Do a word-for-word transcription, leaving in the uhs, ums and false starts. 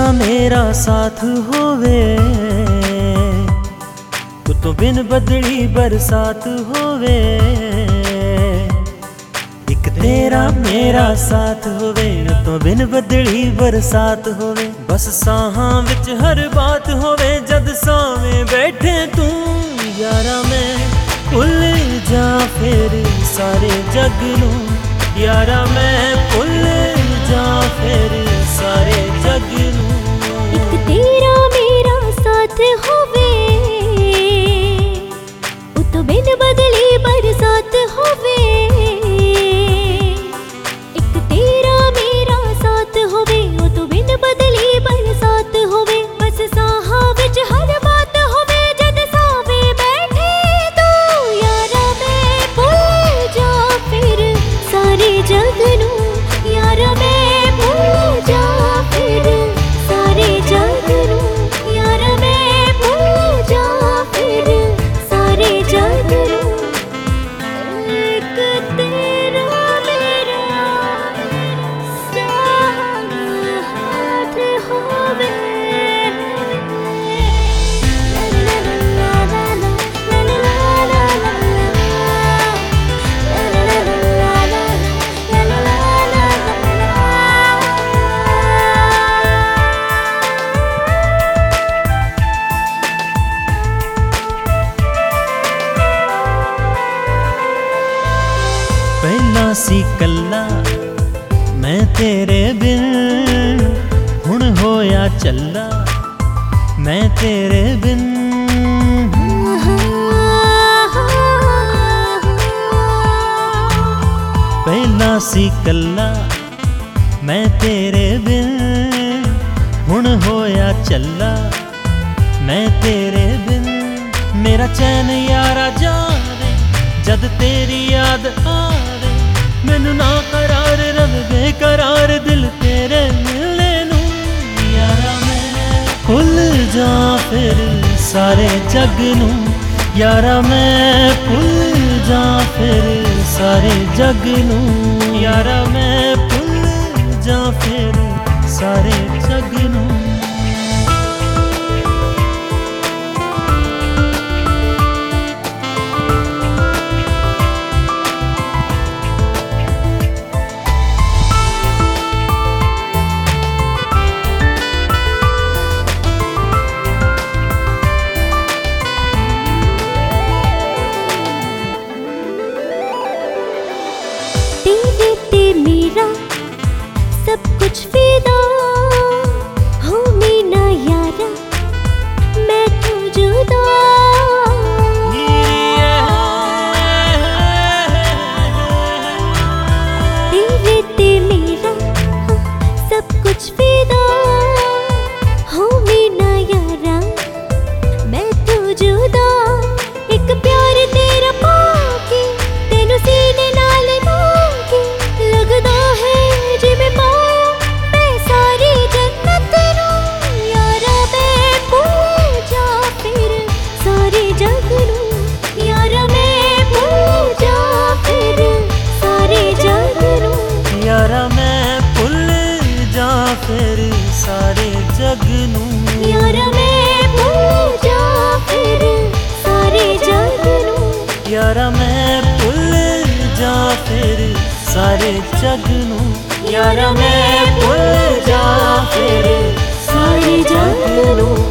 मेरा साथ होवे, तू तो बिन बदली बरसात होवे। एक तेरा मेरा साथ होवे, तो बिन बदली बरसात होवे। बस साहां विच हर बात होवे, जद सावें बैठे तू यारा मैं भुल जा फिर सारे जग नूं। यारा मैं भुल जा फिर सारे जग नूं। एक तेरा मेरा साथ होवे, वो तो बिन बदली बरसात होवे। एक तेरा मेरा साथ होवे, वो तो बिन बदली बरसात होवे। बस साहा विच हर बात होवे, जद सावे बैठे तू यारा मैं भुल जा फिर सारे जग नूं। यारा मैं भुल जा फिर सारे जग नूं। यारा मैं भुल जा फिर सारे जग नूं। एक तेरा मेरा साथ होवे। ला ला ला ला ला ला ला ला ला पहला सी कल्ला मैं तेरे बिन, हुण होया चल्ला मैं तेरे बिन। पहला सी कल्ला मैं तेरे बिन, हुण होया चल्ला मैं तेरे बिन। मेरा चैन यारा जावे जद तेरी याद आवे, मैनू ना करार रव बेकरार दिल तेरे मिलने नूं। यारा मैं भुल जा फिर सारे जग नूं। यारा मैं भुल जा फिर सारे जग नूं। यारा मैं भुल जा फिर सारे जग नूं। तेरे ते मेरा सब कुछ फिदा हो मीना यारा, मैं तो जुदा। तेरे ते मेरा सब कुछ फिदा हो मीना यारा, मैं तो जुदा। एक प्यार तेरा पाके तेनू सीने नाल लाके, लगदा है जिवें पाया मैं सारी जन्नत नूं। यारा मैं भुल जा फिर सारे जग नूं। यारा मैं भुल जा फिर सारे जग नूं। यारा मैं भुल जा फिर सारे जग नूं। यारा मैं भुल जा फिर सारे जग नूं। यारा मैं भुल जा फिर सारे जग नूं। यारा मैं भुल जा फिर सारे जग नूं।